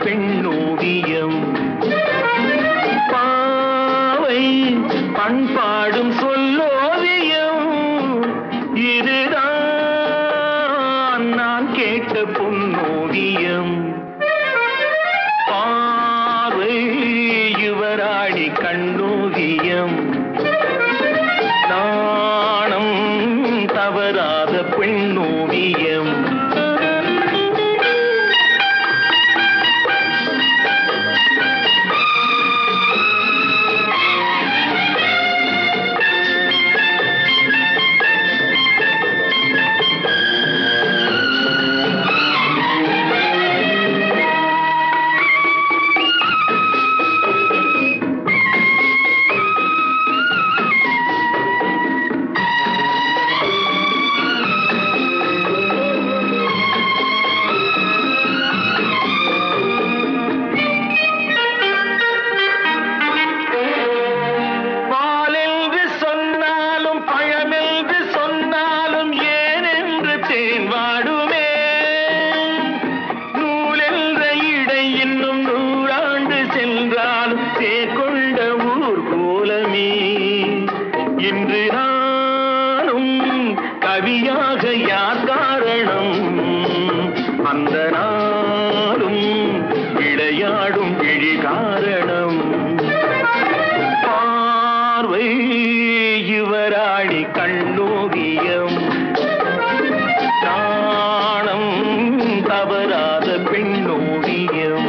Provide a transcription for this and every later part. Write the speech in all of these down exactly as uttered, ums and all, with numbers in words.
பெண்ணோவியம். பாவை பண்பாடும் சொல்லோவியம். இதுதான் நான் கேட்ட பொன்னோவியம். பார்வை யுவராணி கண்ணோவியம். நாணம் தவறாத பெண்ணோவியம். இன்று நானும் கவியாக யார் காரணம்? அந்த நாளும் விளையாடும் விழி காரணம். பார்வை யுவராணி கண்ணோவியம். நாணம் தவறாத பெண்ணோவியம்.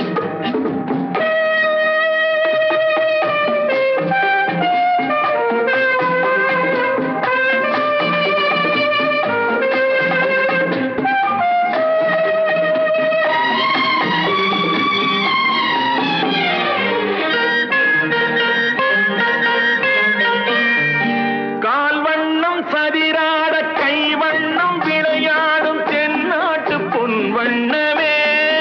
சதிராட கைவண்ணம் விளையாடும் தென்னாட்டு பொன் வண்ணமே.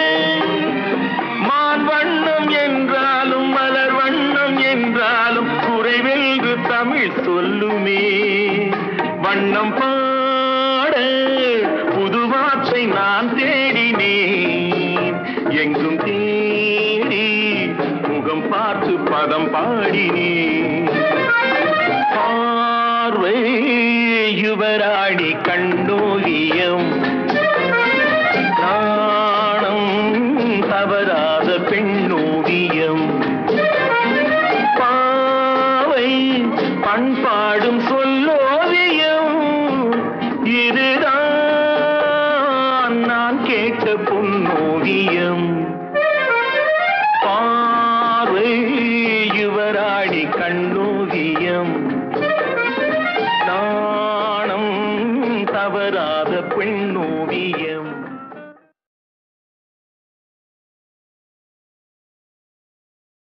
மான் வண்ணம் என்றாலும் மலர் வண்ணம் என்றாலும் குறைவென்று தமிழ் சொல்லுமே. வண்ணம் பாட புது வார்த்தை நான் தேடினேன். எங்கும் தேடி முகம் பார்த்து பதம் பாடினேன். பார்வை யுவராணி கண்ணோவியம். நாணம் தவறாத பெண்ணோவியம். பாவை பண்பாடும் சொல்லோவியம். இதுதான் நான் கேட்ட பொன்னோவியம். பார்வை யுவராணி கண்ணோவியம்.